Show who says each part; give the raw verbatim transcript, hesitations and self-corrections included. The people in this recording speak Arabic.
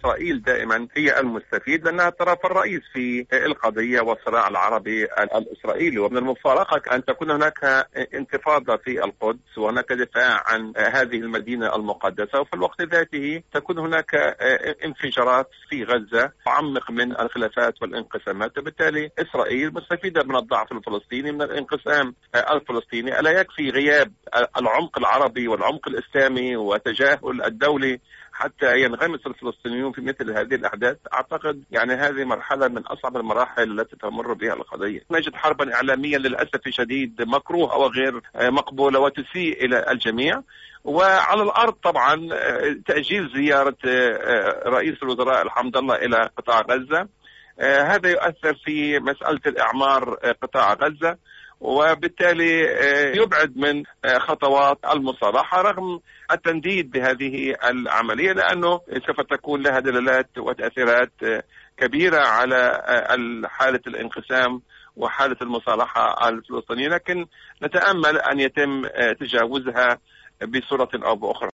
Speaker 1: إسرائيل دائما هي المستفيد لأنها الطرف الرئيس في القضية والصراع العربي الإسرائيلي. ومن المفارقة أن تكون هناك انتفاضة في القدس وهناك دفاع عن هذه المدينة المقدسة، وفي الوقت ذاته تكون هناك انفجارات في غزة تعمق من الخلافات والانقسامات. وبالتالي إسرائيل مستفيدة من الضعف الفلسطيني، من الانقسام الفلسطيني. ألا يكفي غياب العمق العربي والعمق الإسلامي وتجاهل الدولي حتى ينغمس الفلسطينيون في مثل هذه الأحداث؟ أعتقد يعني هذه مرحلة من أصعب المراحل التي تمر بها القضية. نجد حربا إعلاميا للأسف الشديد مكروهة وغير مقبولة وتسيء إلى الجميع. وعلى الأرض طبعا تأجيل زيارة رئيس الوزراء الحمد الله إلى قطاع غزة، هذا يؤثر في مسألة الإعمار قطاع غزة، وبالتالي يبعد من خطوات المصالحة رغم التنديد بهذه العملية، لأنه سوف تكون لها دلالات وتأثيرات كبيرة على حالة الانقسام وحالة المصالحة الفلسطينية، لكن نتأمل أن يتم تجاوزها بصورة أو بأخرى.